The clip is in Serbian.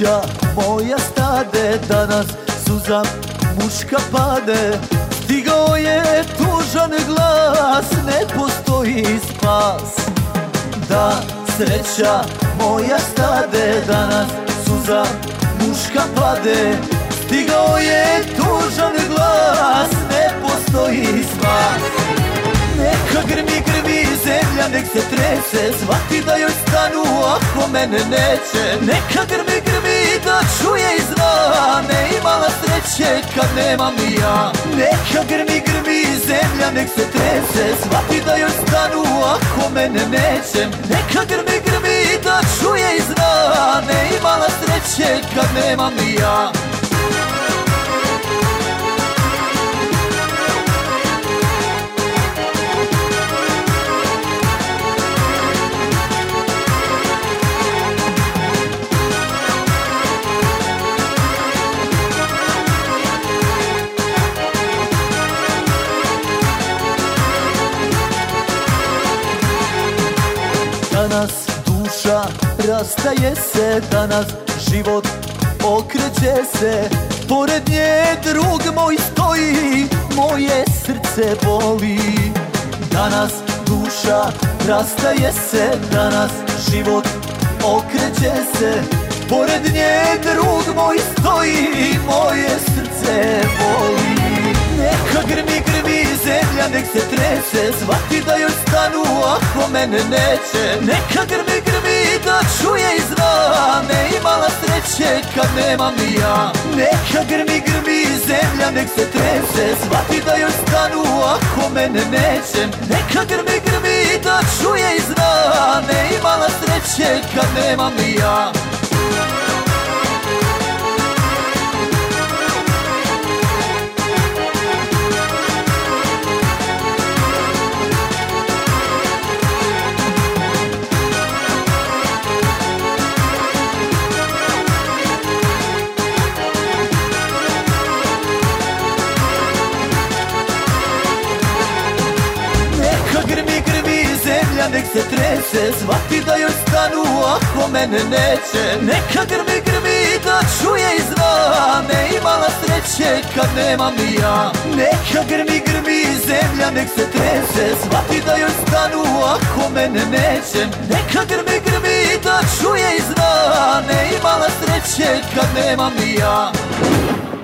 sreća moja stade, danas suza muška pade. Stigao je tužan glas, ne postoji spas. Da, sreća moja stade, danas suza muška pade. Stigao je tužan glas, ne postoji spas. Neka grmi, grmi zemlja, nek se trese, shvati da joj stanu ako mene neće. Neka grmi, grmi da čuje iz rane, imala sreće kad nemam ni ja. Neka grmi, grmi zemlja, nek se trese, shvati da joj stanu ako mene neće. Neka grmi, grmi da čuje iz rane, imala sreće kad nemam ni ja. Danas duša rastaje se, danas život okreće se. Pored nje drug moj stoji, moje srce boli. Danas duša rastaje se, danas život okreće se. Pored nje drug moj stoji, moje srce boli. Neka grmi, grmi zemlja, nek se trese, shvati da joj stanu ako mene neće. Neka grmi, grmi da čuje iz rane, imala sreće kad nemam ni ja. Neka grmi, grmi zemlja, nek se trese, shvati da joj stanu ako mene neće. Neka grmi, grmi da čuje iz rane, imala sreće kad nemam ni ja. Grmi, grmi zemlja, nek se trese, shvati da joj stanu ako mene neće. Neka grmi, grmi da čuje iz rane, imala sreće kad nemam ni ja. Neka grmi, grmi zemlja, nek se trese, shvati da joj stanu ako mene neće. Neka grmi, grmi da čuje iz rane, imala sreće kad nemam ni ja.